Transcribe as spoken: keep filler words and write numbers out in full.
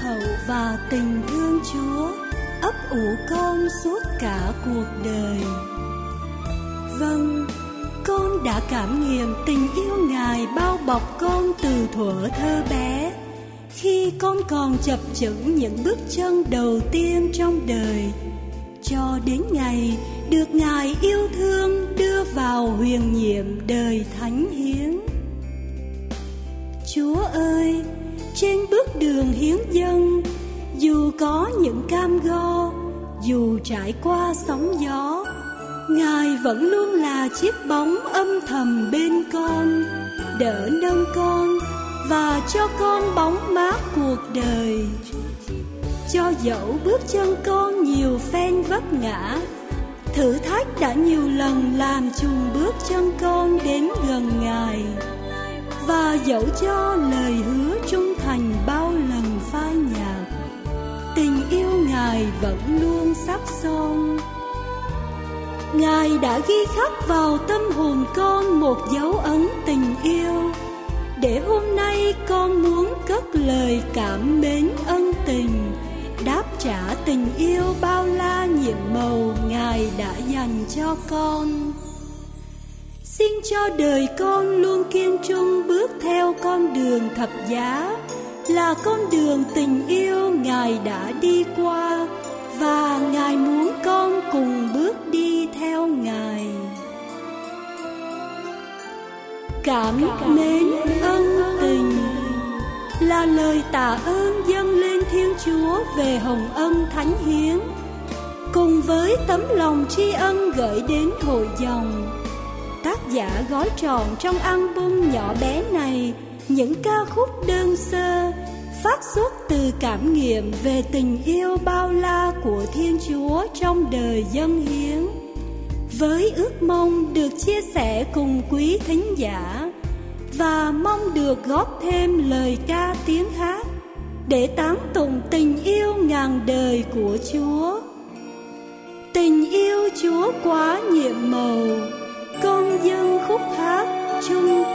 hậu và tình thương Chúa ấp ủ con suốt cả cuộc đời. Vâng, con đã cảm nghiệm tình yêu Ngài bao bọc con từ thuở thơ bé, khi con còn chập chững những bước chân đầu tiên trong đời, cho đến ngày được Ngài yêu thương đưa vào huyền nhiệm đời thánh hiến. Chúa ơi, trên bước đường hiến dâng, dù có những cam go, dù trải qua sóng gió, Ngài vẫn luôn là chiếc bóng âm thầm bên con, đỡ nâng con và cho con bóng mát cuộc đời. Cho dẫu bước chân con nhiều phen vấp ngã, thử thách đã nhiều lần làm chùn bước chân con đến gần Ngài, và dẫu cho lời hứa trung thành bao lần phai nhạt, tình yêu Ngài vẫn luôn sắc son. Ngài đã ghi khắc vào tâm hồn con một dấu ấn tình yêu, để hôm nay con muốn cất lời cảm mến ân tình, đáp trả tình yêu bao la nhiệm màu Ngài đã dành cho con. Xin cho đời con luôn kiên trung bước theo con đường thập giá, là con đường tình yêu Ngài đã đi qua, và Ngài muốn con cùng bước đi theo Ngài. Cảm mến ân tình là lời tạ ơn dâng lên Thiên Chúa về hồng ân thánh hiến, cùng với tấm lòng tri ân gửi đến hội dòng. Tác giả gói trọn trong album nhỏ bé này những ca khúc đơn sơ, phát xuất từ cảm nghiệm về tình yêu bao la của Thiên Chúa trong đời dâng hiến, với ước mong được chia sẻ cùng quý thính giả, và mong được góp thêm lời ca tiếng hát để tán tụng tình yêu ngàn đời của Chúa. Tình yêu Chúa quá nhiệm màu, con dâng khúc hát chung